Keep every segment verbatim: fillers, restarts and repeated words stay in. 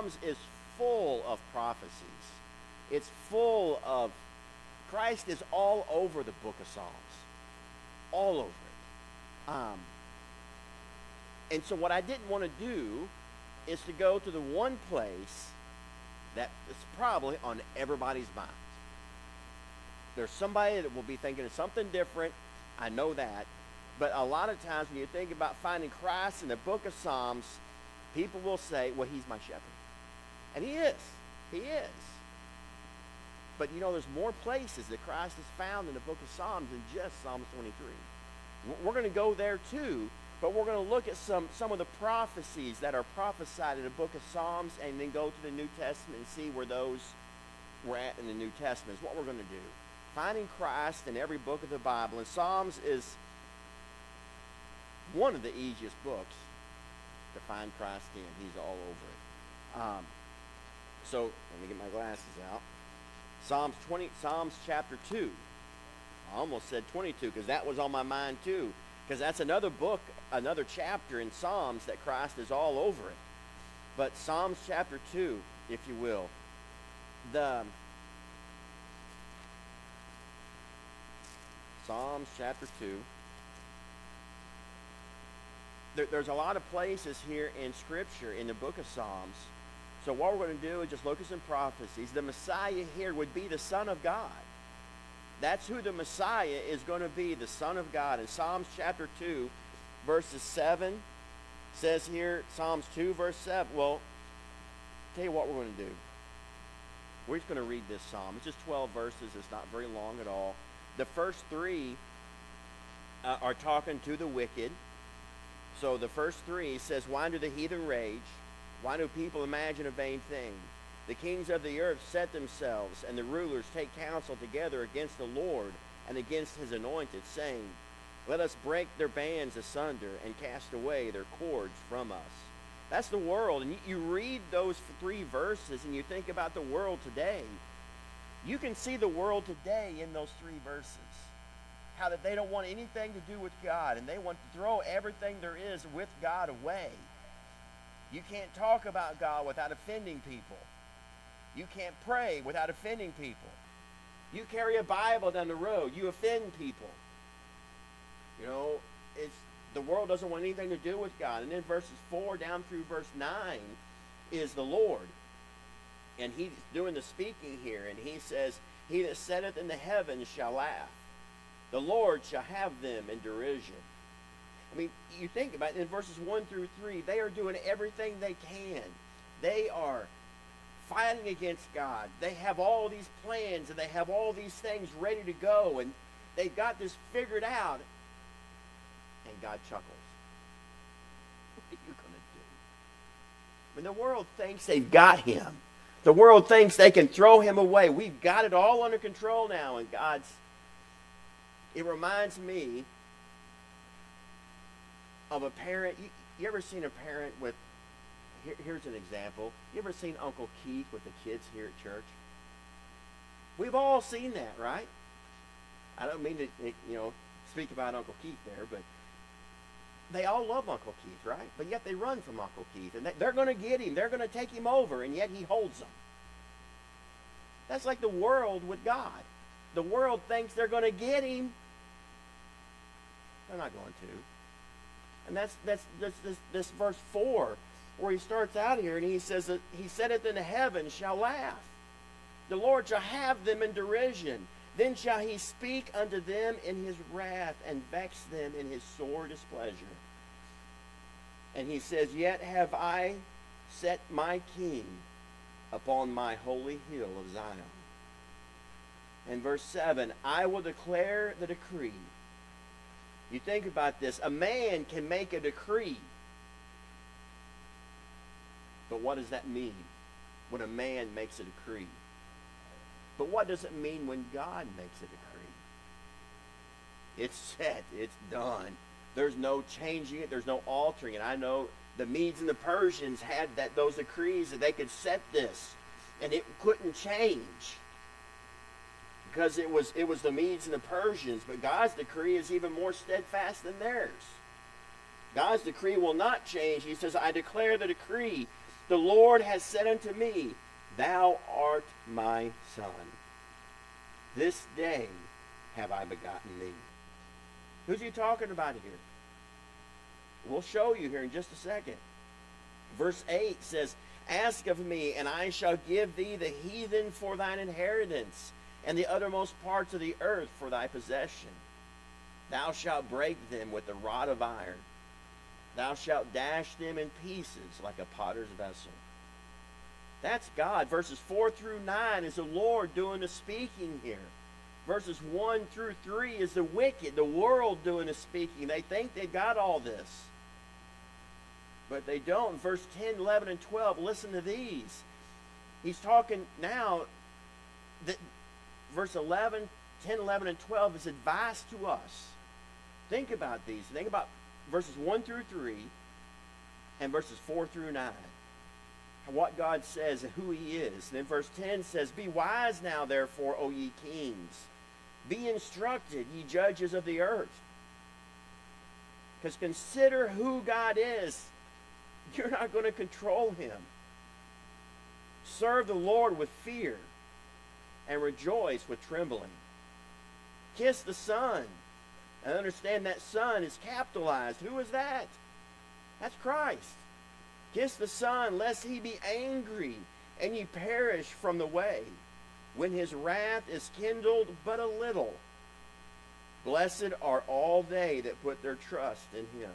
Psalms is full of prophecies. It's full of, Christ is all over the book of Psalms. All over it. Um, and so what I didn't want to do is to go to the one place that is probably on everybody's mind. There's somebody that will be thinking of something different. I know that. But a lot of times when you think about finding Christ in the book of Psalms, people will say, well, he's my shepherd. And he is. He is. But you know, there's more places that Christ is found in the book of Psalms than just Psalms twenty-three. We're going to go there too, but we're going to look at some, some of the prophecies that are prophesied in the book of Psalms and then go to the New Testament and see where those were at in the New Testament is what we're going to do. Finding Christ in every book of the Bible. And Psalms is one of the easiest books to find Christ in. He's all over it. Um, so let me get my glasses out. Psalms twenty, Psalms chapter two. I almost said twenty-two because that was on my mind too. Because that's another book, another chapter in Psalms that Christ is all over it. But Psalms chapter two, if you will. The Psalms chapter two. There, there's a lot of places here in Scripture in the book of Psalms. So what we're going to do is just look at some prophecies. The Messiah here would be the Son of God. That's who the Messiah is going to be, the Son of God. In Psalms chapter two, verses seven, says here, Psalms two, verse seven. Well, tell you what we're going to do. We're just going to read this psalm. It's just twelve verses. It's not very long at all. The first three uh, are talking to the wicked. So the first three says, why do the heathen rage? Why do people imagine a vain thing? The kings of the earth set themselves, and the rulers take counsel together against the Lord and against his anointed, saying, let us break their bands asunder and cast away their cords from us. That's the world. And you, you read those three verses and you think about the world today. You can see the world today in those three verses. How that they don't want anything to do with God, and they want to throw everything there is with God away. You can't talk about God without offending people. You can't pray without offending people. You carry a Bible down the road, you offend people. You know, it's the world doesn't want anything to do with God. And then verses four down through verse nine is the Lord. And he's doing the speaking here, and he says, he that sitteth in the heavens shall laugh. The Lord shall have them in derision. I mean, you think about it, in verses one through three, they are doing everything they can. They are fighting against God. They have all these plans, and they have all these things ready to go, and they've got this figured out. And God chuckles. What are you going to do? I mean, the world thinks they've got him. The world thinks they can throw him away. We've got it all under control now, and God's... It reminds me of a parent. You, you ever seen a parent with, here, here's an example. You ever seen Uncle Keith with the kids here at church? We've all seen that, right? I don't mean to, you know, speak about Uncle Keith there, but they all love Uncle Keith, right? But yet they run from Uncle Keith, and they, they're going to get him. They're going to take him over, and yet he holds them. That's like the world with God. The world thinks they're going to get him. They're not going to. And that's that's this this, this verse four, where he starts out here and he says that he sitteth in the heavens shall laugh. The Lord shall have them in derision. Then shall he speak unto them in his wrath and vex them in his sore displeasure. And he says, yet have I set my king upon my holy hill of Zion. And verse seven, I will declare the decree. You think about this. A man can make a decree. But what does that mean when a man makes a decree? But what does it mean when God makes a decree? It's set. It's done. There's no changing it. There's no altering it. I know the Medes and the Persians had that those decrees that they could set this, and it couldn't change because it was it was the Medes and the Persians. But God's decree is even more steadfast than theirs. God's decree will not change. He says, I declare the decree. The Lord has said unto me, Thou art my son. This day have I begotten thee. Who's he talking about here? We'll show you here in just a second. Verse eight says, Ask of me, and I shall give thee the heathen for thine inheritance, and the uttermost parts of the earth for thy possession. Thou shalt break them with the rod of iron. Thou shalt dash them in pieces like a potter's vessel. That's God. Verses four through nine is the Lord doing the speaking here. Verses one through three is the wicked, the world doing the speaking. They think they've got all this, but they don't. Verse ten, eleven, and twelve, listen to these. He's talking now, that verse eleven, ten, eleven, and twelve is advice to us. Think about these. Think about verses one through three and verses four through nine. What God says and who he is. And then verse ten says, Be wise now, therefore, O ye kings. Be instructed, ye judges of the earth. Because consider who God is. You're not going to control him. Serve the Lord with fear and rejoice with trembling. Kiss the Son. And understand that Son is capitalized. Who is that? That's Christ. Kiss the Son, lest he be angry, and ye perish from the way, when his wrath is kindled but a little. Blessed are all they that put their trust in him.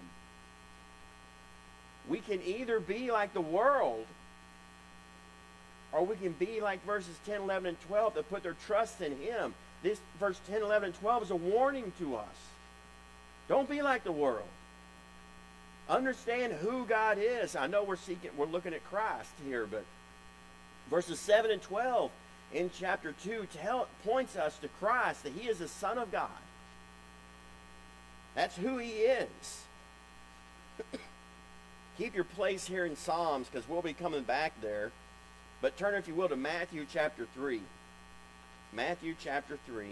We can either be like the world, or we can be like verses ten, eleven, and twelve that put their trust in him. This verse ten, eleven, and twelve is a warning to us. Don't be like the world. Understand who God is. I know we're seeking, we're looking at Christ here, but verses seven and twelve in chapter two tell, points us to Christ, that he is the Son of God. That's who he is. Keep your place here in Psalms, because we'll be coming back there. But turn, if you will, to Matthew chapter three. Matthew chapter three.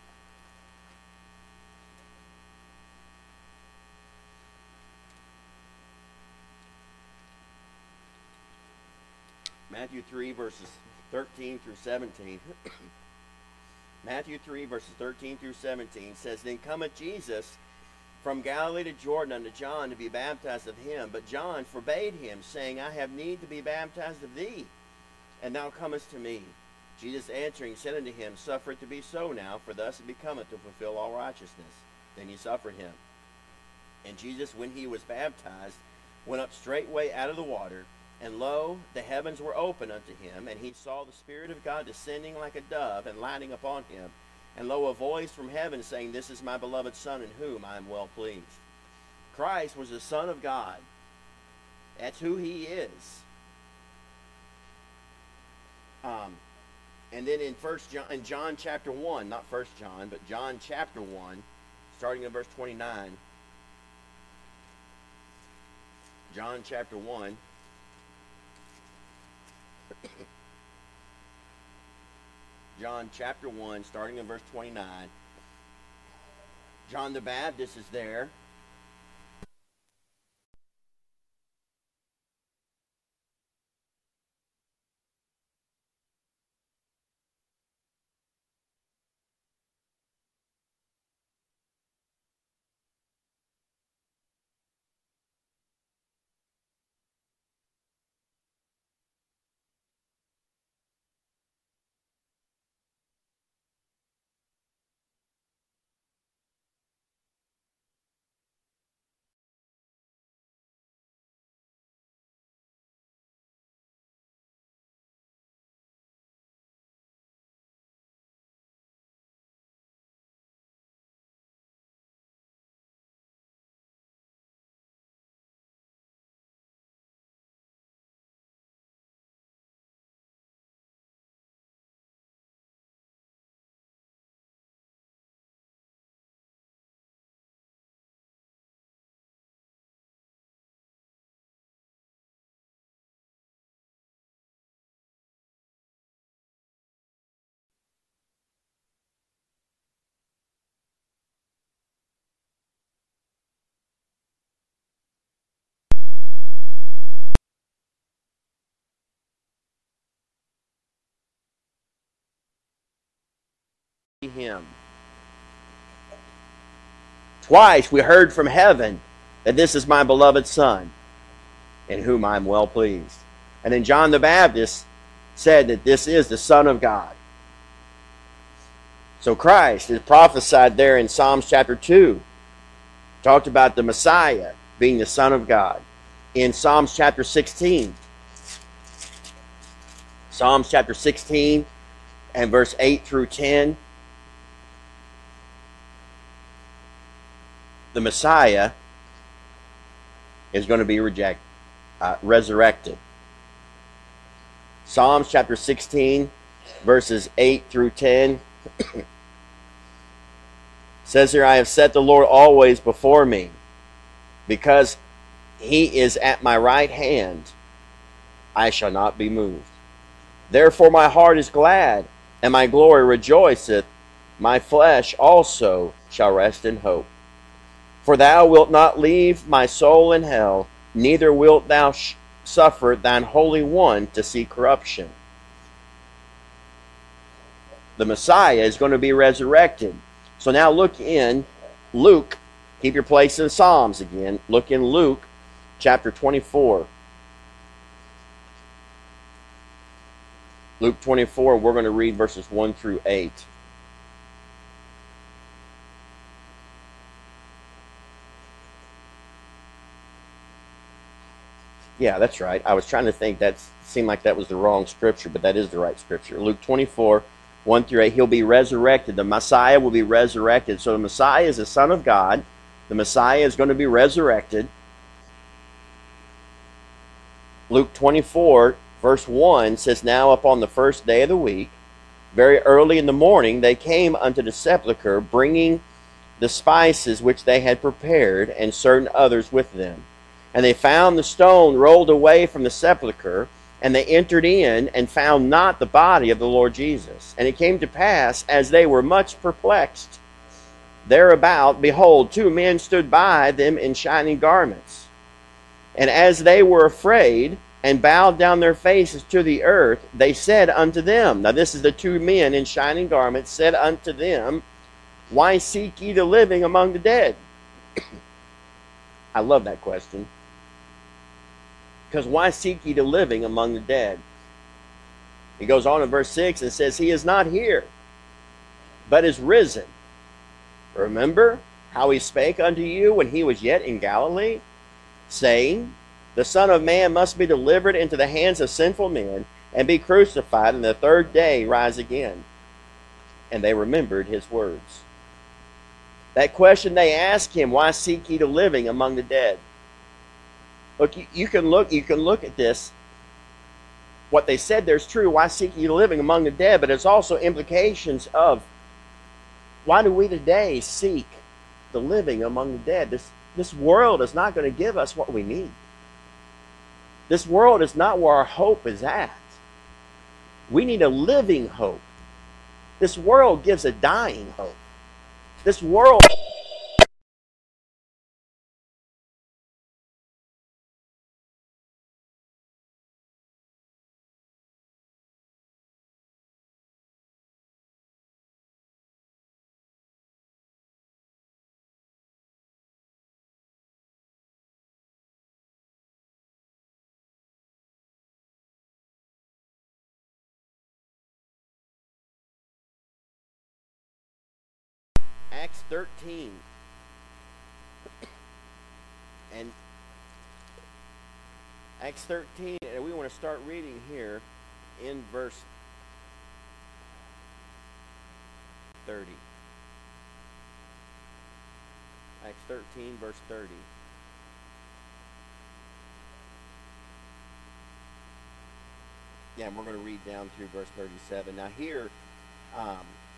Matthew three, verses thirteen through seventeen. Matthew three, verses thirteen through seventeen says, Then cometh Jesus from Galilee to Jordan unto John to be baptized of him. But John forbade him, saying, I have need to be baptized of thee, and thou comest to me. Jesus answering said unto him, Suffer it to be so now, for thus it becometh to fulfill all righteousness. Then he suffered him. And Jesus, when he was baptized, went up straightway out of the water. And lo, the heavens were opened unto him, and he saw the Spirit of God descending like a dove and lighting upon him. And lo, a voice from heaven saying, This is my beloved Son, in whom I am well pleased. Christ was the Son of God. That's who he is. Um, and then in First John, in John chapter one, not First John, but John chapter one, starting in verse twenty-nine. John chapter one. John chapter one, starting in verse twenty-nine. John the Baptist is there. him. Twice we heard from heaven that this is my beloved Son, in whom I am well pleased. And then John the Baptist said that this is the Son of God. So Christ is prophesied there in Psalms chapter two. Talked about the Messiah being the Son of God. In Psalms chapter sixteen. Psalms chapter sixteen and verse eight through ten. The Messiah is going to be rejected, uh, resurrected. Psalms chapter sixteen, verses eight through ten. Says here, I have set the Lord always before me, because he is at my right hand, I shall not be moved. Therefore my heart is glad, and my glory rejoiceth. My flesh also shall rest in hope. For thou wilt not leave my soul in hell, neither wilt thou sh- suffer thine Holy One to see corruption. The Messiah is going to be resurrected. So now look in Luke. Keep your place in Psalms again. Look in Luke chapter twenty-four. Luke twenty-four, we're going to read verses one through eight. Yeah, that's right. I was trying to think that seemed like that was the wrong scripture, but that is the right scripture. Luke twenty-four, one through eight. He'll be resurrected. The Messiah will be resurrected. So the Messiah is the Son of God. The Messiah is going to be resurrected. Luke twenty-four, verse one says, Now upon the first day of the week, very early in the morning, they came unto the sepulchre, bringing the spices which they had prepared, and certain others with them. And they found the stone rolled away from the sepulchre, and they entered in, and found not the body of the Lord Jesus. And it came to pass, as they were much perplexed thereabout, behold, two men stood by them in shining garments. And as they were afraid, and bowed down their faces to the earth, they said unto them, now this is the two men in shining garments, said unto them, Why seek ye the living among the dead? I love that question. Because why seek ye the living among the dead? He goes on in verse six and says, He is not here, but is risen. Remember how he spake unto you when he was yet in Galilee, saying, The Son of Man must be delivered into the hands of sinful men, and be crucified, and the third day rise again. And they remembered his words. That question they asked him, Why seek ye the living among the dead? Look, you, you can look, you can look at this. What they said there's true. Why seek ye the living among the dead? But there's also implications of why do we today seek the living among the dead? This this world is not going to give us what we need. This world is not where our hope is at. We need a living hope. This world gives a dying hope. This world Acts thirteen. And Acts thirteen, and we want to start reading here in verse thirty. Acts thirteen, verse thirty. Yeah, and we're going to read down through verse thirty-seven. Now here, um,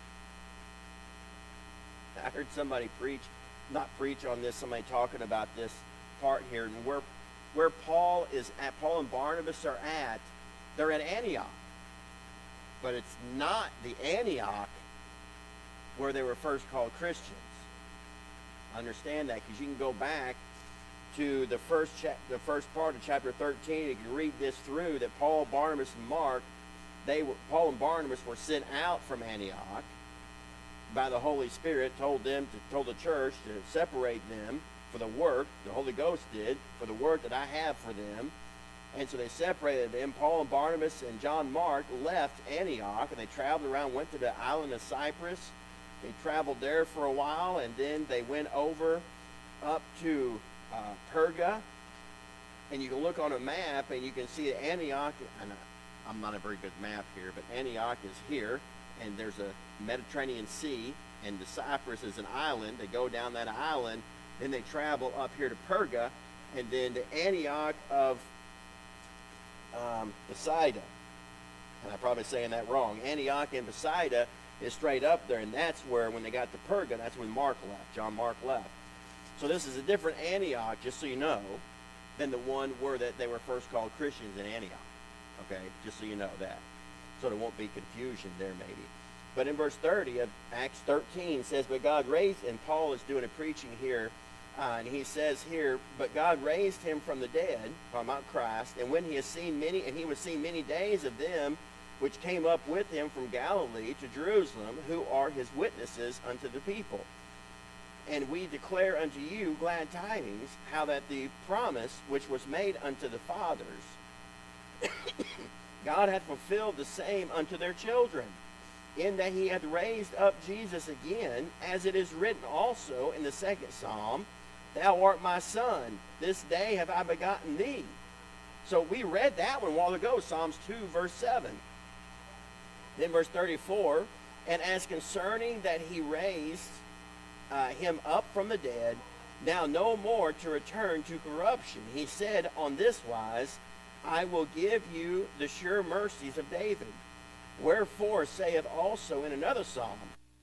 I heard somebody preach, not preach on this, somebody talking about this part here, and where where Paul is at, Paul and Barnabas are at, they're at Antioch. But it's not the Antioch where they were first called Christians. Understand that, because you can go back to the first cha- the first part of chapter thirteen, you can read this through, that Paul, Barnabas, and Mark, they were, Paul and Barnabas were sent out from Antioch. by the Holy Spirit, told them to told the church to separate them for the work. The Holy Ghost did for the work that I have for them. And so they separated them. Paul and Barnabas and John Mark left Antioch, and they traveled around, went to the island of Cyprus. They traveled there for a while, and then they went over up to uh, Perga. And you can look on a map, and you can see that Antioch, and I'm not a very good map here, but Antioch is here, and there's a Mediterranean Sea, and the Cyprus is an island. They go down that island, then they travel up here to Perga, and then to Antioch of um, Pisidia. And I'm probably saying that wrong. Antioch and Pisidia is straight up there, and that's where, when they got to Perga, that's when Mark left, John Mark left. So this is a different Antioch, just so you know, than the one where that they were first called Christians in Antioch. Okay, just so you know that. So there won't be confusion there maybe. But in verse thirty of Acts thirteen says, but God raised, and Paul is doing a preaching here, uh, and he says here, but God raised him from the dead, talking about Christ, and when he has seen many, and he was seen many days of them which came up with him from Galilee to Jerusalem, who are his witnesses unto the people. And we declare unto you glad tidings, how that the promise which was made unto the fathers, God hath fulfilled the same unto their children, in that he hath raised up Jesus again, as it is written also in the second psalm, thou art my son, this day have I begotten thee. So we read that one a while ago, Psalms two, verse seven. Then verse thirty-four, and as concerning that he raised uh, him up from the dead, now no more to return to corruption, he said on this wise, I will give you the sure mercies of David. Wherefore saith also in another psalm,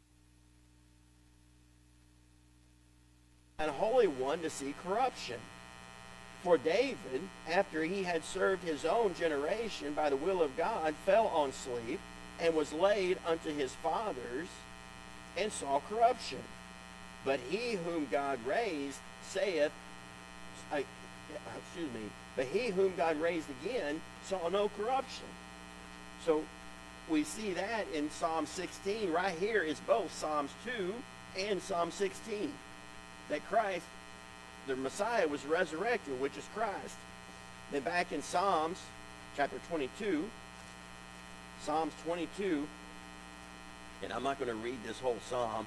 an holy one to see corruption. For David, after he had served his own generation by the will of God, fell on sleep, and was laid unto his fathers, and saw corruption. But he whom God raised saith, I, excuse me, but he whom God raised again saw no corruption. So we see that in Psalm sixteen. Right here is both Psalms two and Psalm sixteen. That Christ, the Messiah, was resurrected, which is Christ. Then back in Psalms chapter twenty-two, Psalms twenty-two, and I'm not going to read this whole psalm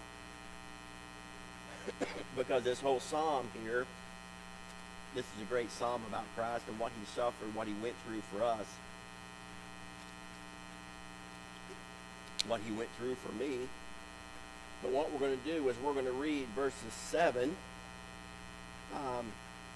because this whole psalm here, this is a great psalm about Christ and what he suffered, what he went through for us, what he went through for me. But what we're going to do is we're going to read verses seven. Um,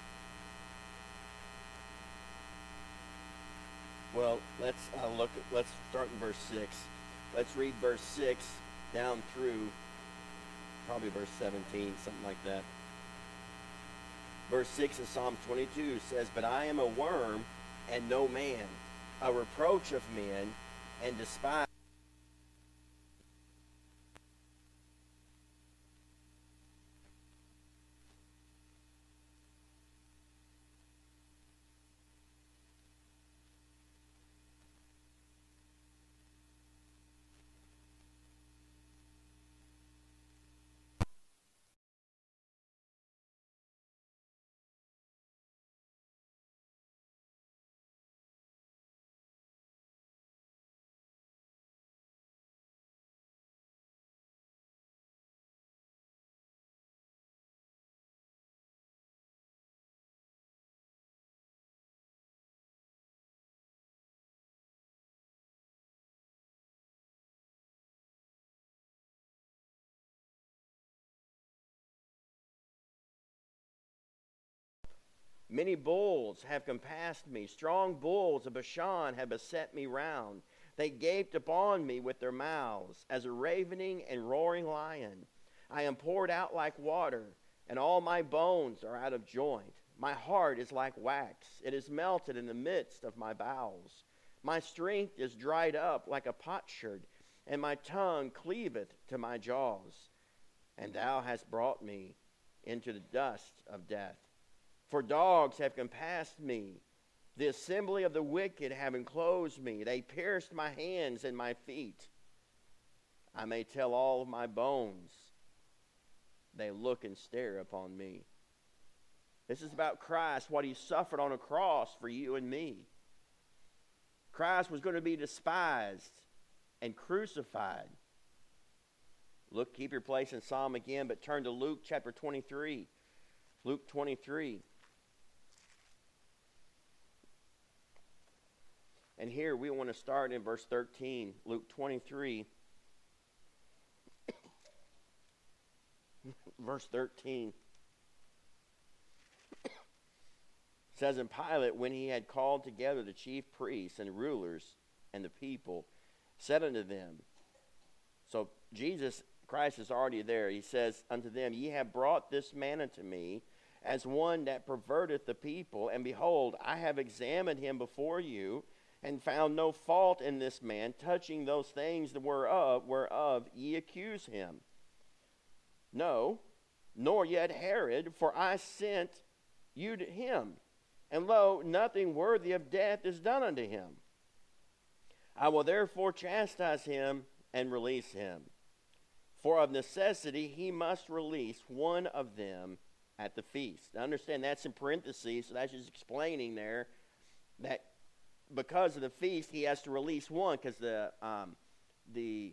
well, let's uh, look. At, let's start in verse six. Let's read verse six down through probably verse seventeen, something like that. Verse six of Psalm twenty-two says, but I am a worm and no man, a reproach of men, and despised. Many bulls have compassed me. Strong bulls of Bashan have beset me round. They gaped upon me with their mouths, as a ravening and roaring lion. I am poured out like water, and all my bones are out of joint. My heart is like wax. It is melted in the midst of my bowels. My strength is dried up like a potsherd, and my tongue cleaveth to my jaws. And thou hast brought me into the dust of death. For dogs have compassed me. The assembly of the wicked have enclosed me. They pierced my hands and my feet. I may tell all of my bones, they look and stare upon me. This is about Christ, what he suffered on a cross for you and me. Christ was going to be despised and crucified. Look, keep your place in Psalm again, but turn to Luke chapter twenty-three. Luke twenty-three. And here we want to start in verse thirteen. Luke twenty-three. Verse thirteen. It says, and Pilate, when he had called together the chief priests and rulers and the people, said unto them, so Jesus Christ is already there. He says unto them, ye have brought this man unto me as one that perverteth the people, and behold, I have examined him before you, and found no fault in this man touching those things whereof, whereof ye accuse him. No, nor yet Herod, for I sent you to him, and lo, nothing worthy of death is done unto him. I will therefore chastise him and release him. For of necessity he must release one of them at the feast. Now understand that's in parentheses, so that's just explaining there that because of the feast he has to release one, because the um, the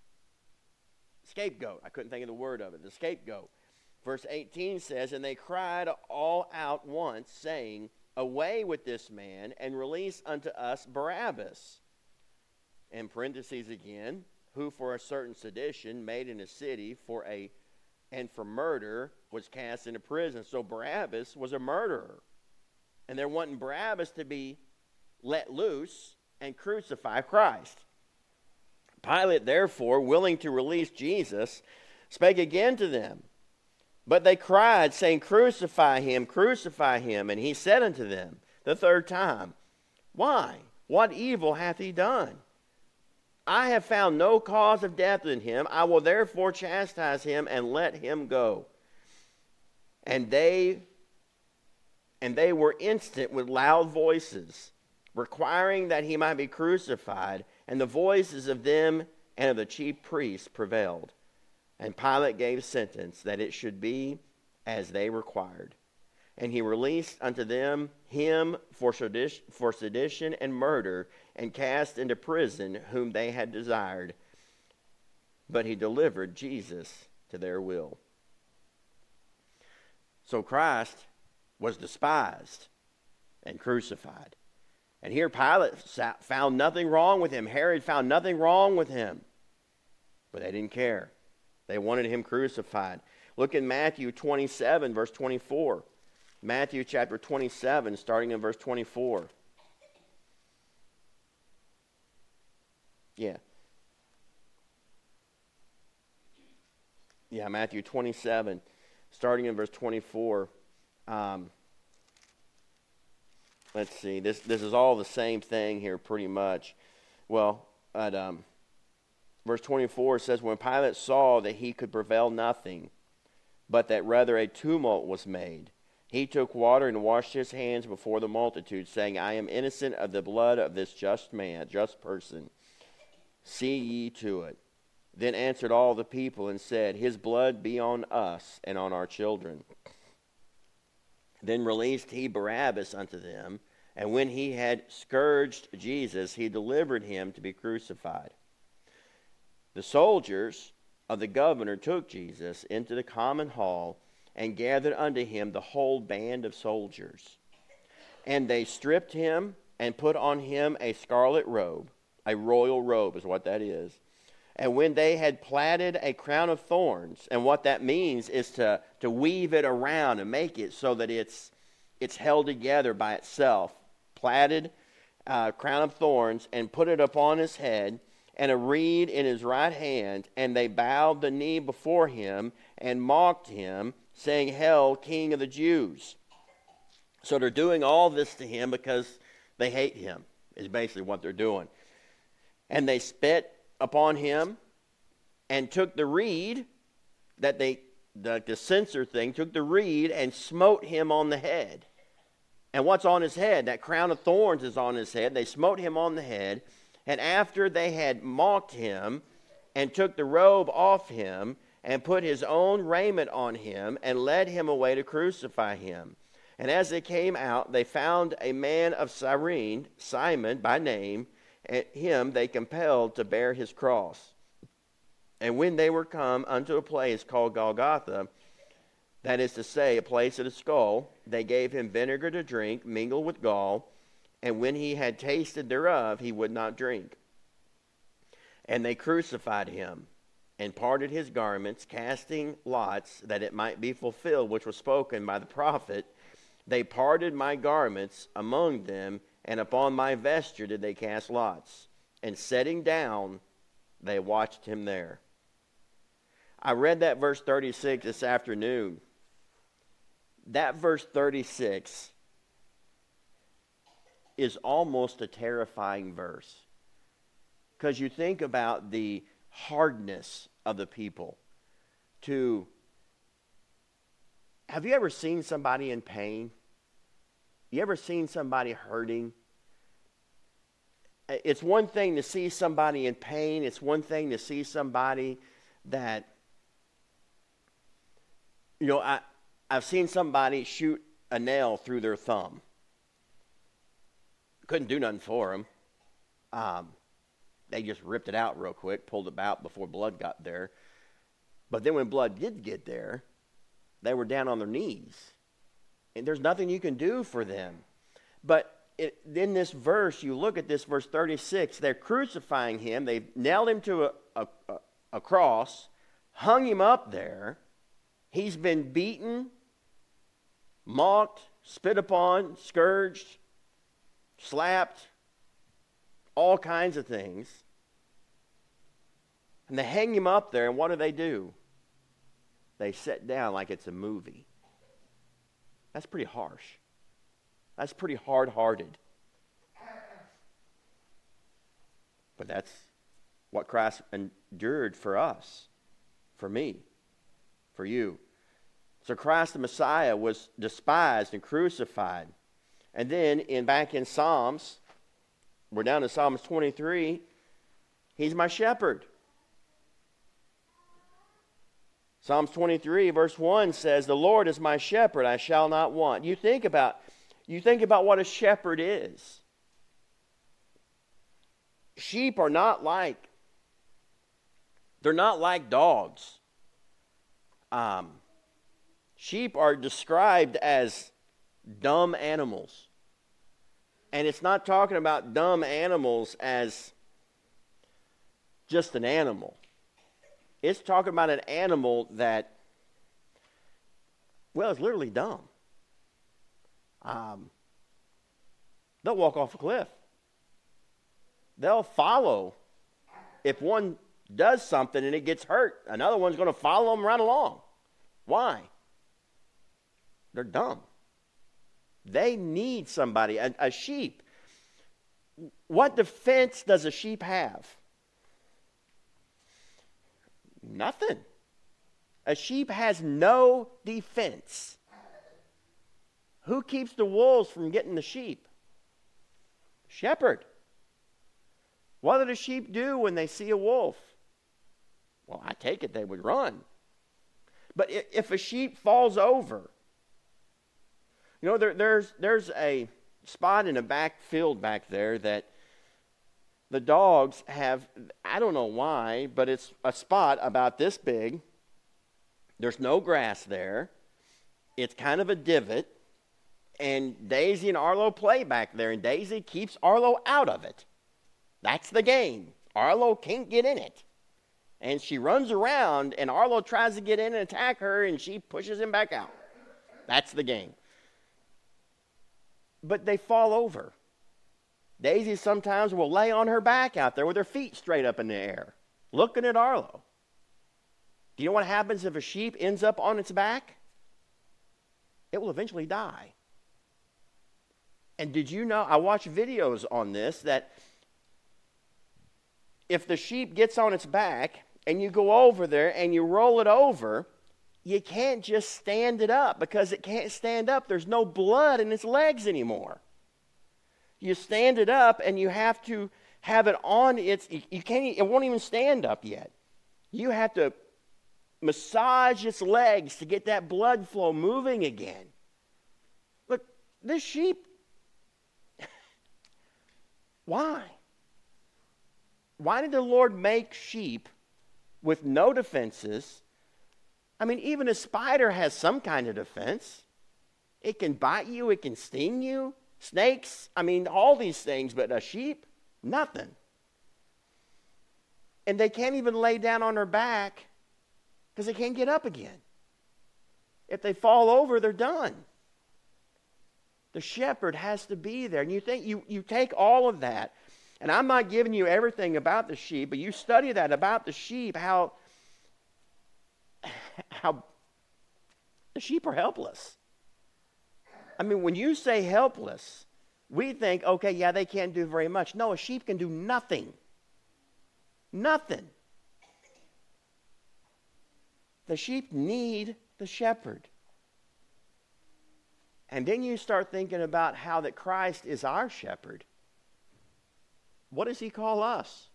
scapegoat, I couldn't think of the word of it, the scapegoat. Verse eighteen says, and they cried all out once, saying, away with this man, and release unto us Barabbas. In parentheses again, who for a certain sedition made in a city for a and for murder was cast into prison. So Barabbas was a murderer. And they're wanting Barabbas to be let loose and crucify Christ. Pilate, therefore, willing to release Jesus, spake again to them. But they cried, saying, crucify him, crucify him. And he said unto them the third time, why? What evil hath he done? I have found no cause of death in him. I will therefore chastise him and let him go. And they, and they were instant with loud voices, requiring that he might be crucified. And the voices of them and of the chief priests prevailed. And Pilate gave sentence that it should be as they required. And he released unto them him for sedition, for sedition and murder, and cast into prison whom they had desired. But he delivered Jesus to their will. So Christ was despised and crucified. And here Pilate found nothing wrong with him. Herod found nothing wrong with him. But they didn't care. They wanted him crucified. Look in Matthew twenty-seven, verse twenty-four. Matthew chapter twenty-seven, starting in verse twenty-four. Yeah. Yeah, Matthew twenty-seven, starting in verse twenty-four. Um, let's see. This this is all the same thing here, pretty much. Well, at um, verse twenty-four says, when Pilate saw that he could prevail nothing, but that rather a tumult was made, he took water and washed his hands before the multitude, saying, I am innocent of the blood of this just man, just person. See ye to it. Then answered all the people and said, his blood be on us and on our children. Then released he Barabbas unto them, and when he had scourged Jesus, he delivered him to be crucified. The soldiers of the governor took Jesus into the common hall, and gathered unto him the whole band of soldiers. And they stripped him, and put on him a scarlet robe. A royal robe is what that is. And when they had plaited a crown of thorns, and what that means is to, to weave it around and make it so that it's, it's held together by itself. Plaited uh, crown of thorns, and put it upon his head, and a reed in his right hand. And they bowed the knee before him, and mocked him, saying, Hail, King of the Jews. So they're doing all this to him because they hate him, is basically what they're doing. And they spit upon him, and took the reed, that they, the, the censer thing, took the reed and smote him on the head. And what's on his head? That crown of thorns is on his head. They smote him on the head. And after they had mocked him, and took the robe off him, and put his own raiment on him, and led him away to crucify him. And as they came out, they found a man of Cyrene, Simon by name, and him they compelled to bear his cross. And when they were come unto a place called Golgotha, that is to say, a place of the skull, they gave him vinegar to drink, mingled with gall, and when he had tasted thereof, he would not drink. And they crucified him, and parted his garments, casting lots, that it might be fulfilled which was spoken by the prophet. They parted my garments among them, and upon my vesture did they cast lots. And sitting down, they watched him there. I read that verse thirty-six this afternoon. That verse thirty-six is almost a terrifying verse. Because you think about the hardness of the people. To, have you ever seen somebody in pain? You ever seen somebody hurting? It's one thing to see somebody in pain. It's one thing to see somebody that, you know, I, I've seen somebody shoot a nail through their thumb. Couldn't do nothing for them. Um, they just ripped it out real quick, pulled it out before blood got there. But then when blood did get there, they were down on their knees. And there's nothing you can do for them. But it, in this verse, you look at this, verse thirty-six, they're crucifying him. They've nailed him to a, a, a cross, hung him up there. He's been beaten, mocked, spit upon, scourged, slapped, all kinds of things. And they hang him up there, and what do they do? They sit down like it's a movie. That's pretty harsh. That's pretty hard-hearted. But that's what Christ endured for us, for me, for you. So Christ the Messiah was despised and crucified. And then in back in Psalms, we're down to Psalms twenty-three, he's my shepherd. Psalms twenty-three, verse one says, the Lord is my shepherd, I shall not want. You think about, you think about what a shepherd is. Sheep are not like, they're not like dogs. Um, sheep are described as dumb animals. And it's not talking about dumb animals as just an animal. It's talking about an animal that, well, it's literally dumb. Um, they'll walk off a cliff. They'll follow. If one does something and it gets hurt, another one's going to follow them right along. Why? They're dumb. They need somebody. A, a sheep. What defense does a sheep have? Nothing. A sheep has no defense. Who keeps the wolves from getting the sheep? Shepherd. What do the sheep do when they see a wolf? Well, I take it they would run. But if a sheep falls over, you know, there, there's there's a spot in a back field back there that the dogs have, I don't know why, but it's a spot about this big. There's no grass there. It's kind of a divot. And Daisy and Arlo play back there, and Daisy keeps Arlo out of it. That's the game. Arlo can't get in it. And she runs around, and Arlo tries to get in and attack her, and she pushes him back out. That's the game. But they fall over. Daisy sometimes will lay on her back out there with her feet straight up in the air, looking at Arlo. Do you know what happens if a sheep ends up on its back? It will eventually die. And did you know, I watched videos on this, that if the sheep gets on its back and you go over there and you roll it over, you can't just stand it up because it can't stand up. There's no blood in its legs anymore. You stand it up and you have to have it on its, you can't, it won't even stand up yet. You have to massage its legs to get that blood flow moving again. Look, this sheep, why? Why did the Lord make sheep with no defenses? I mean, even a spider has some kind of defense. It can bite you, it can sting you. Snakes, I mean, all these things, but a sheep, nothing. And they can't even lay down on their back because they can't get up again. If they fall over, they're done. The shepherd has to be there. And you think you, you take all of that, and I'm not giving you everything about the sheep, but you study that about the sheep, how, how the sheep are helpless. I mean, when you say helpless, we think, okay, yeah, they can't do very much. No, a sheep can do nothing. Nothing. The sheep need the shepherd. And then you start thinking about how that Christ is our shepherd. What does he call us?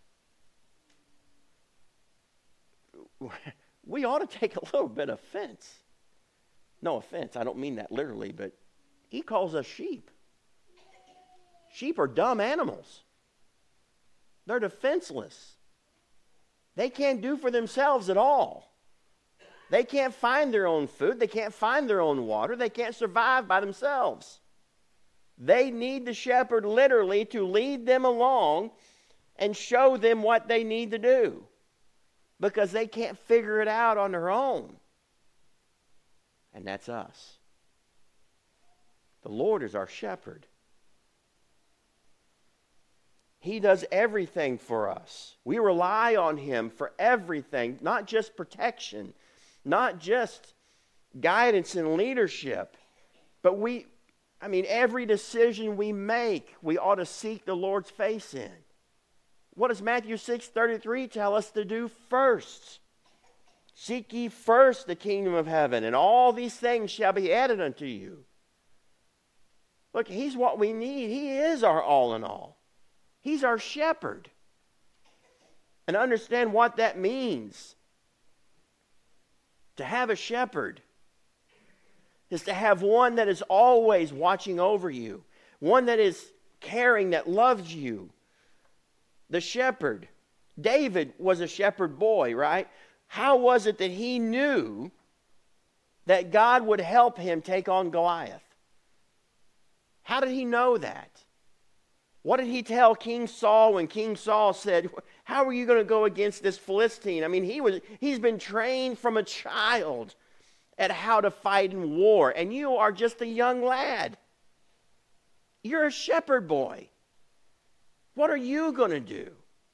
We ought to take a little bit of offense. No offense, I don't mean that literally, but he calls us sheep. Sheep are dumb animals. They're defenseless. They can't do for themselves at all. They can't find their own food. They can't find their own water. They can't survive by themselves. They need the shepherd literally to lead them along and show them what they need to do, because they can't figure it out on their own. And that's us. The Lord is our shepherd. He does everything for us. We rely on him for everything, not just protection, not just guidance and leadership, but we, I mean, every decision we make, we ought to seek the Lord's face in. What does Matthew six thirty-three tell us to do first? Seek ye first the kingdom of heaven, and all these things shall be added unto you. Look, he's what we need. He is our all in all. He's our shepherd. And understand what that means. To have a shepherd is to have one that is always watching over you, one that is caring, that loves you. The shepherd. David was a shepherd boy, right? How was it that he knew that God would help him take on Goliath? How did he know that? What did he tell King Saul when King Saul said, how are you going to go against this Philistine? I mean, he was, he's been trained from a child at how to fight in war, and you are just a young lad. You're a shepherd boy. What are you going to do?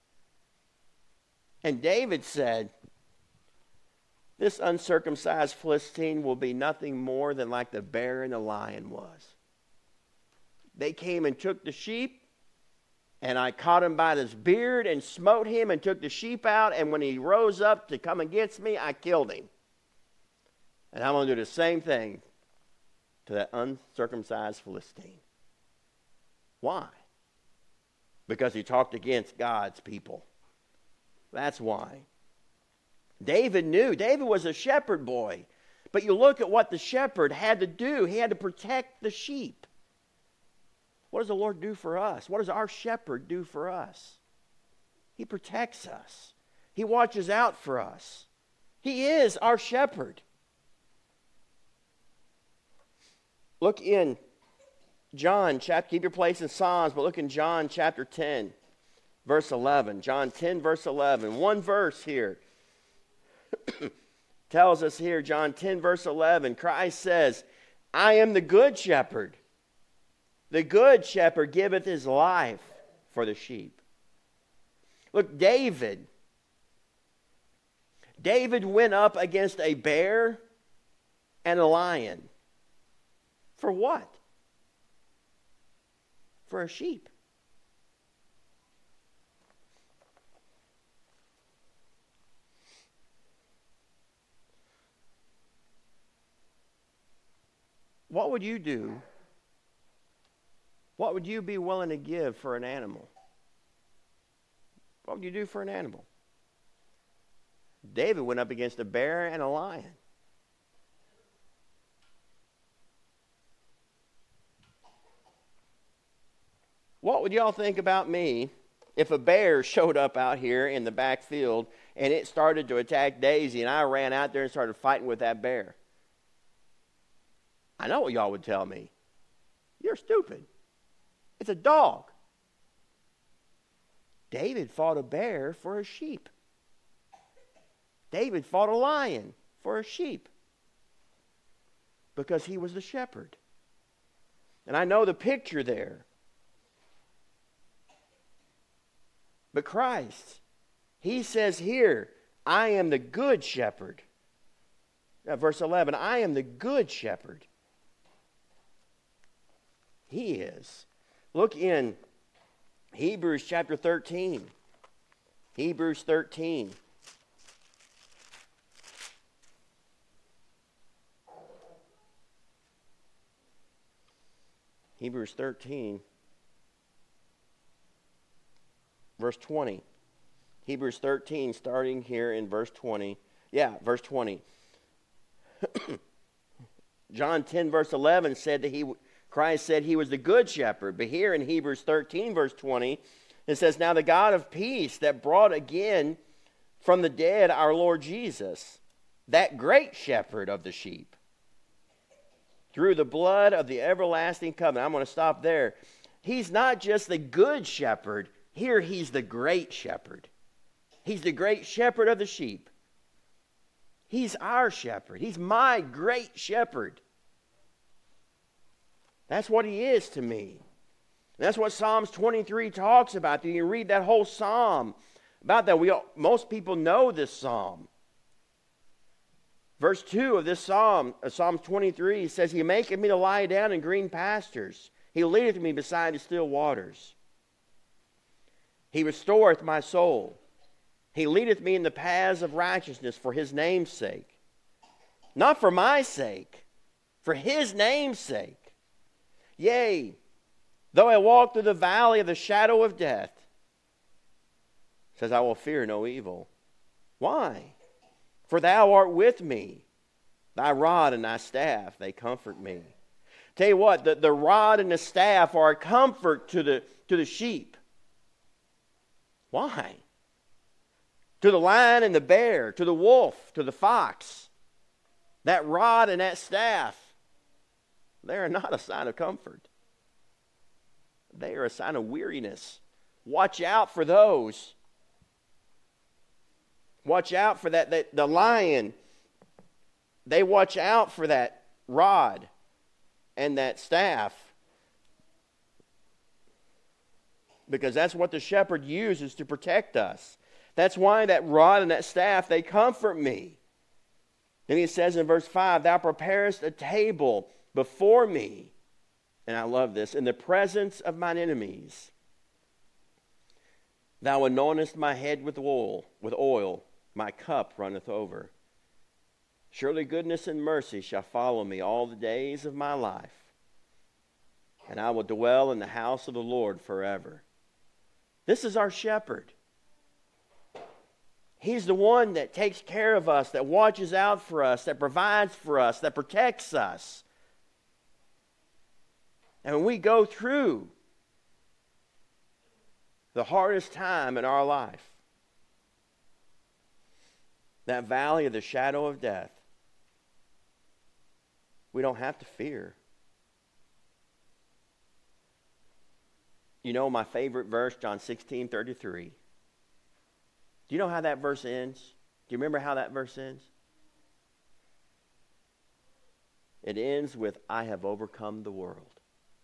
And David said, this uncircumcised Philistine will be nothing more than like the bear and the lion was. They came and took the sheep, and I caught him by his beard and smote him and took the sheep out, and when he rose up to come against me, I killed him. And I'm going to do the same thing to that uncircumcised Philistine. Why? Because he talked against God's people. That's why. David knew. David was a shepherd boy. But you look at what the shepherd had to do. He had to protect the sheep. What does the Lord do for us? What does our shepherd do for us? He protects us. He watches out for us. He is our shepherd. Look in John, chapter, keep your place in Psalms, but look in John chapter ten, verse eleven. John ten, verse eleven. One verse here tells us here, John ten, verse eleven, Christ says, I am the good shepherd. The good shepherd giveth his life for the sheep. Look, David. David went up against a bear and a lion. For what? For a sheep. What would you do? What would you be willing to give for an animal? What would you do for an animal? David went up against a bear and a lion. What would y'all think about me if a bear showed up out here in the backfield and it started to attack Daisy and I ran out there and started fighting with that bear? I know what y'all would tell me. You're stupid. It's a dog. David fought a bear for a sheep. David fought a lion for a sheep because he was the shepherd. And I know the picture there. But Christ, he says here, I am the good shepherd. Now, verse eleven, I am the good shepherd. He is. Look in Hebrews chapter thirteen. Hebrews thirteen. Hebrews thirteen. Verse twenty. Hebrews thirteen, starting here in verse twenty. Yeah, verse twenty. John ten, verse eleven said that he, Christ said he was the good shepherd. But here in Hebrews thirteen, verse twenty, it says, now the God of peace that brought again from the dead our Lord Jesus, that great shepherd of the sheep, through the blood of the everlasting covenant. I'm going to stop there. He's not just the good shepherd. Here he's the great shepherd. He's the great shepherd of the sheep. He's our shepherd. He's my great shepherd. That's what he is to me. And that's what Psalms twenty-three talks about. You can read that whole psalm about that. We all, most people know this psalm. Verse two of this psalm, uh, Psalms twenty-three, says, he maketh me to lie down in green pastures. He leadeth me beside the still waters. He restoreth my soul. He leadeth me in the paths of righteousness for his name's sake. Not for my sake, for his name's sake. Yea, though I walk through the valley of the shadow of death, says, I will fear no evil. Why? For thou art with me. Thy rod and thy staff, they comfort me. Tell you what, the, the rod and the staff are a comfort to the, to the sheep. Why? To the lion and the bear, to the wolf, to the fox. That rod and that staff, they are not a sign of comfort. They are a sign of weariness. Watch out for those. Watch out for that, that the lion. They watch out for that rod and that staff. Because that's what the shepherd uses to protect us. That's why that rod and that staff, they comfort me. Then he says in verse five, thou preparest a table before me. And I love this. In the presence of mine enemies. Thou anointest my head with oil, with oil. My cup runneth over. Surely goodness and mercy shall follow me all the days of my life. And I will dwell in the house of the Lord forever. This is our shepherd. He's the one that takes care of us, that watches out for us, that provides for us, that protects us. And when we go through the hardest time in our life, that valley of the shadow of death, we don't have to fear. You know my favorite verse, John sixteen thirty-three. Do you know how that verse ends? Do you remember how that verse ends? It ends with, I have overcome the world.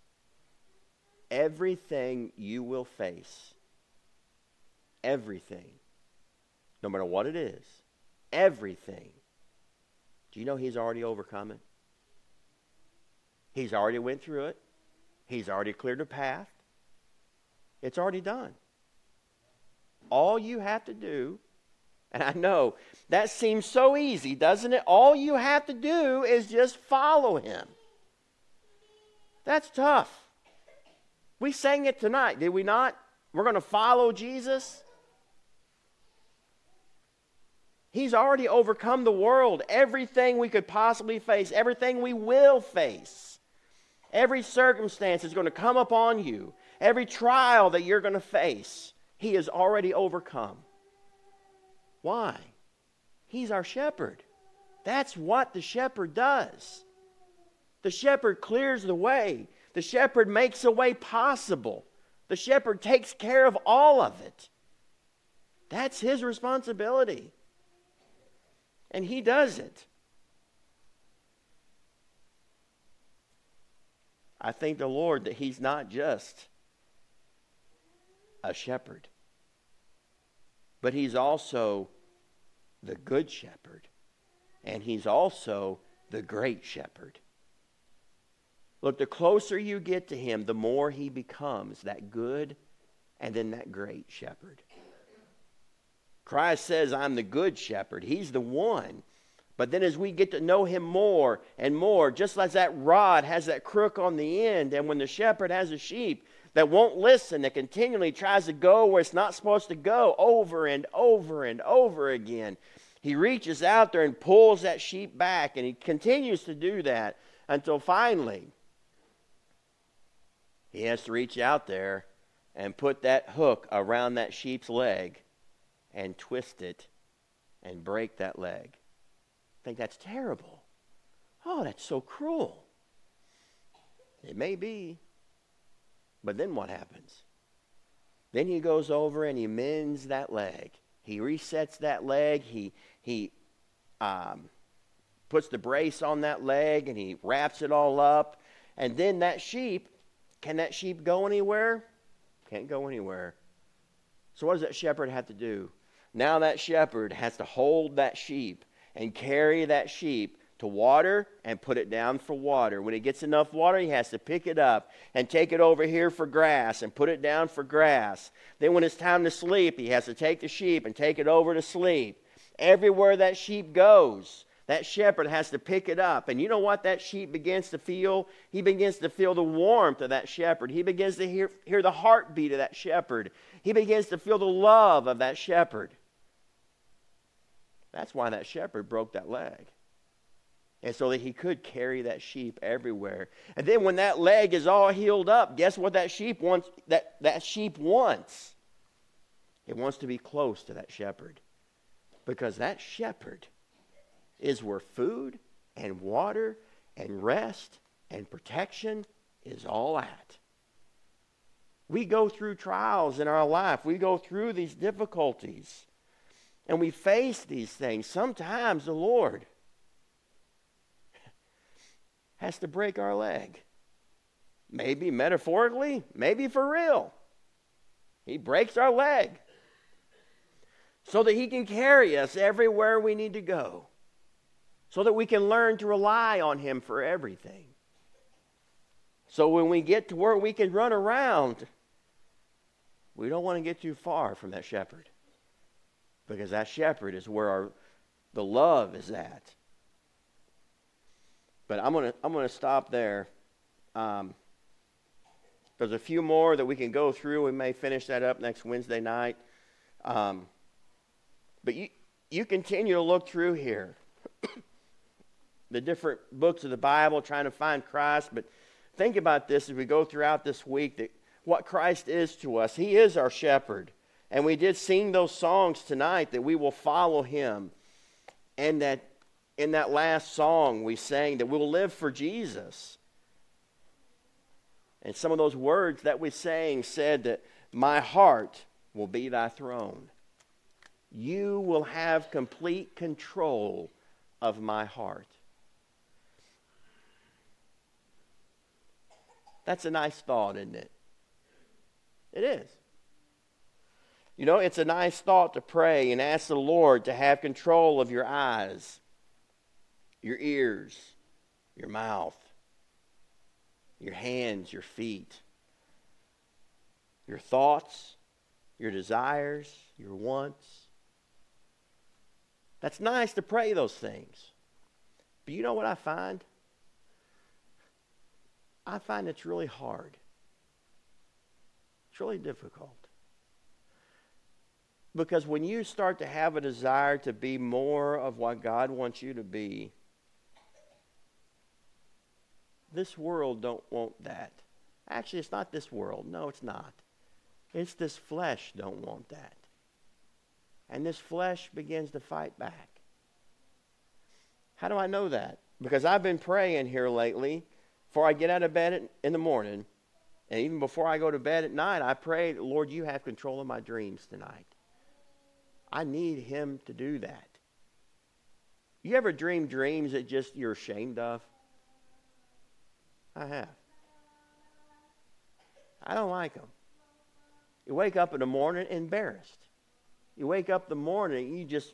Everything you will face, everything, no matter what it is, everything, do you know he's already overcome it? He's already went through it. He's already cleared a path. It's already done. All you have to do, and I know that seems so easy, doesn't it? All you have to do is just follow him. That's tough. We sang it tonight, did we not? We're going to follow Jesus. He's already overcome the world. Everything we could possibly face, everything we will face, every circumstance is going to come upon you. Every trial that you're going to face, He has already overcome. Why? He's our shepherd. That's what the shepherd does. The shepherd clears the way. The shepherd makes a way possible. The shepherd takes care of all of it. That's His responsibility. And He does it. I thank the Lord that He's not just a shepherd, but He's also the good shepherd. And He's also the great shepherd. Look, the closer you get to Him, the more He becomes that good and then that great shepherd. Christ says, I'm the good shepherd. He's the one. But then as we get to know Him more and more, just as that rod has that crook on the end, and when the shepherd has a sheep that won't listen, that continually tries to go where it's not supposed to go over and over and over again, He reaches out there and pulls that sheep back, and He continues to do that until finally He has to reach out there and put that hook around that sheep's leg and twist it and break that leg. I think that's terrible. Oh, that's so cruel. It may be. But then what happens? Then He goes over and He mends that leg. He resets that leg. He, he um, puts the brace on that leg and He wraps it all up. And then that sheep, can that sheep go anywhere? Can't go anywhere. So what does that shepherd have to do? Now that shepherd has to hold that sheep and carry that sheep to water and put it down for water. When it gets enough water, he has to pick it up and take it over here for grass and put it down for grass. Then when it's time to sleep, he has to take the sheep and take it over to sleep. Everywhere that sheep goes, that shepherd has to pick it up. And you know what that sheep begins to feel? He begins to feel the warmth of that shepherd. He begins to hear, hear the heartbeat of that shepherd. He begins to feel the love of that shepherd. That's why that shepherd broke that leg. And so that he could carry that sheep everywhere. And then when that leg is all healed up, guess what that sheep wants? That, that sheep wants. It wants to be close to that shepherd. Because that shepherd is where food and water and rest and protection is all at. We go through trials in our life. We go through these difficulties. And we face these things. Sometimes the Lord has to break our leg. Maybe metaphorically, maybe for real. He breaks our leg so that He can carry us everywhere we need to go. So that we can learn to rely on Him for everything. So when we get to where we can run around, we don't want to get too far from that shepherd. Because that shepherd is where our, the love is at. But I'm going to I'm going to stop there. Um, there's a few more that we can go through. We may finish that up next Wednesday night. Um, but you, you continue to look through here. The different books of the Bible, trying to find Christ. But think about this as we go throughout this week, that what Christ is to us. He is our shepherd. And we did sing those songs tonight that we will follow Him. And that in that last song we sang that we'll live for Jesus. And some of those words that we sang said that my heart will be thy throne. You will have complete control of my heart. That's a nice thought, isn't it? It is. You know, it's a nice thought to pray and ask the Lord to have control of your eyes, your ears, your mouth, your hands, your feet, your thoughts, your desires, your wants. That's nice to pray those things. But you know what I find? I find it's really hard. It's really difficult. Because when you start to have a desire to be more of what God wants you to be, this world don't want that. Actually, it's not this world. No, it's not. It's this flesh don't want that. And this flesh begins to fight back. How do I know that? Because I've been praying here lately. Before I get out of bed in the morning, and even before I go to bed at night, I pray, Lord, you have control of my dreams tonight. I need him to do that. You ever dream dreams that just you're ashamed of? I have. I don't like them. You wake up in the morning embarrassed. You wake up in the morning and you just,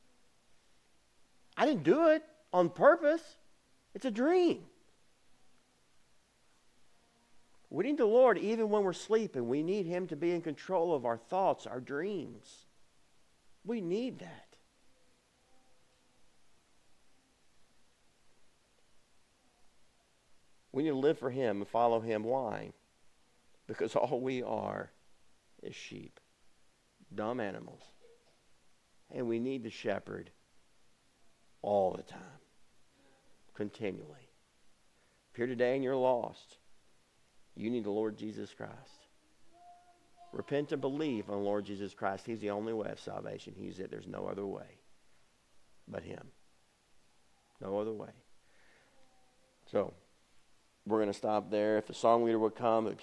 I didn't do it on purpose. It's a dream. We need the Lord even when we're sleeping. We need him to be in control of our thoughts, our dreams. We need that. We need to live for him and follow him. Why? Because all we are is sheep, dumb animals. And we need the shepherd all the time, continually. If you're today and you're lost, you need the Lord Jesus Christ. Repent and believe on the Lord Jesus Christ. He's the only way of salvation. He's it. There's no other way but him. No other way. So, we're going to stop there. If the song leader would come,